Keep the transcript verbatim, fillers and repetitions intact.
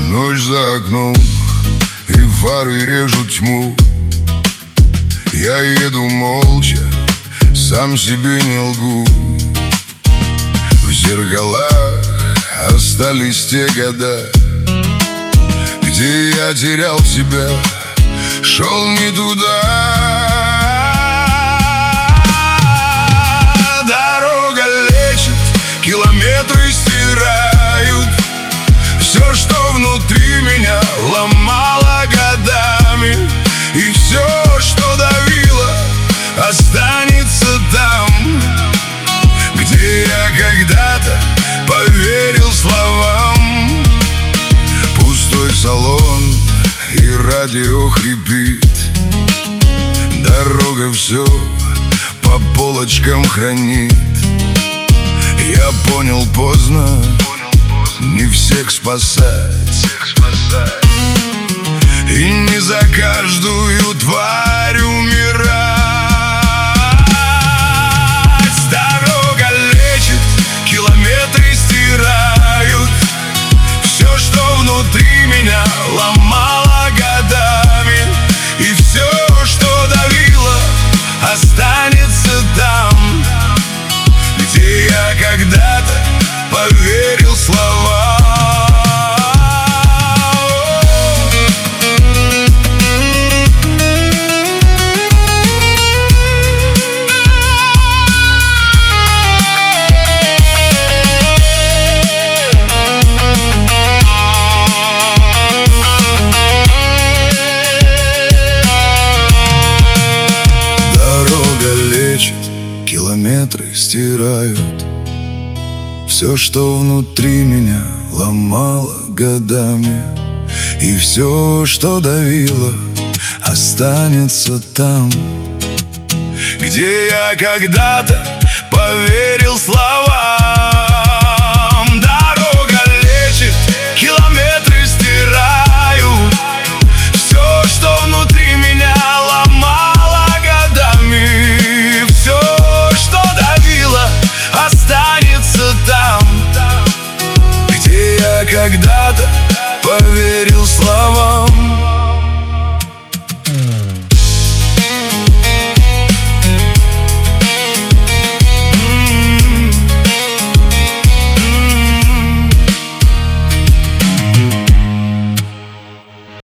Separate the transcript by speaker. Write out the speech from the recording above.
Speaker 1: Ночь за окном, и фары режут тьму. Я еду молча, сам себе не лгу. В зеркалах остались те года, где я терял себя, шел не туда. Дорога лечит, километры стирают все, что внутри меня ломало годами. И все, что давило, останется там, где я когда-то поверил словам. Пустой салон и радио хрипит. Дорога все по полочкам хранит. Я понял поздно, не всех спасать, и не за каждую тварь умирать. Дорога лечит, километры стирают все, что внутри меня ломало годами. И все, что давило, останется там, где я когда-то поверил словам. Километры стирают все, что внутри меня ломало годами. И все, что давило, останется там, где я когда-то поверил словам.